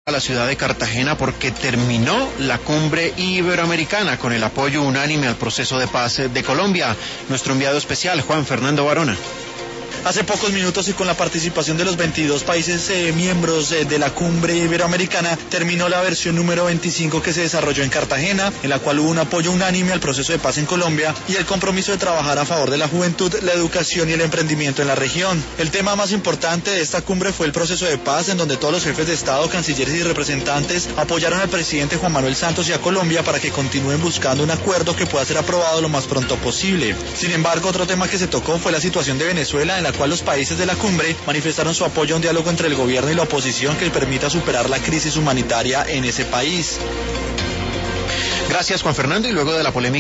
A la ciudad de Cartagena porque terminó la cumbre iberoamericana con el apoyo unánime al proceso de paz de Colombia. Nuestro enviado especial, Juan Fernando Barona. Hace pocos minutos y con la participación de los 22 países miembros de la cumbre iberoamericana, terminó la versión número 25 que se desarrolló en Cartagena, en la cual hubo un apoyo unánime al proceso de paz en Colombia y el compromiso de trabajar a favor de la juventud, la educación y el emprendimiento en la región. El tema más importante de esta cumbre fue el proceso de paz, en donde todos los jefes de Estado, cancilleres y representantes apoyaron al presidente Juan Manuel Santos y a Colombia para que continúen buscando un acuerdo que pueda ser aprobado lo más pronto posible. Sin embargo, otro tema que se tocó fue la situación de Venezuela, en la cual los países de la cumbre manifestaron su apoyo a un diálogo entre el gobierno y la oposición que permita superar la crisis humanitaria en ese país. Gracias, Juan Fernando. Y luego de la polémica